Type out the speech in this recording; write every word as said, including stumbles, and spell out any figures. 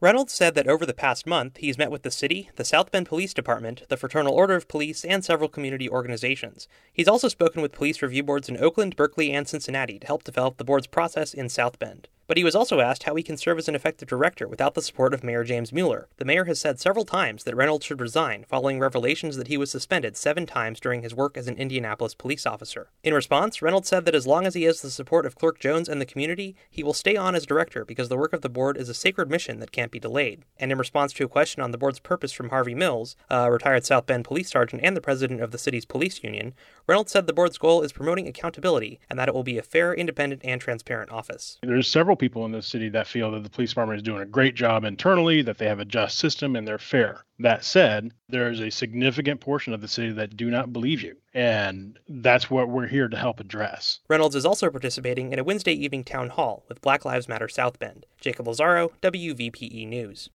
Reynolds said that over the past month, he's met with the city, the South Bend Police Department, the Fraternal Order of Police, and several community organizations. He's also spoken with police review boards in Oakland, Berkeley, and Cincinnati to help develop the board's process in South Bend. But he was also asked how he can serve as an effective director without the support of Mayor James Mueller. The mayor has said several times that Reynolds should resign following revelations that he was suspended seven times during his work as an Indianapolis police officer. In response, Reynolds said that as long as he has the support of Clerk Jones and the community, he will stay on as director because the work of the board is a sacred mission that can't be delayed. And in response to a question on the board's purpose from Harvey Mills, a retired South Bend police sergeant and the president of the city's police union, Reynolds said the board's goal is promoting accountability and that it will be a fair, independent, and transparent office. There's several people in this city that feel that the police department is doing a great job internally, that they have a just system, and they're fair. That said, there is a significant portion of the city that do not believe you, and that's what we're here to help address. Reynolds is also participating in a Wednesday evening town hall with Black Lives Matter South Bend. Jacob Lazaro, W V P E News.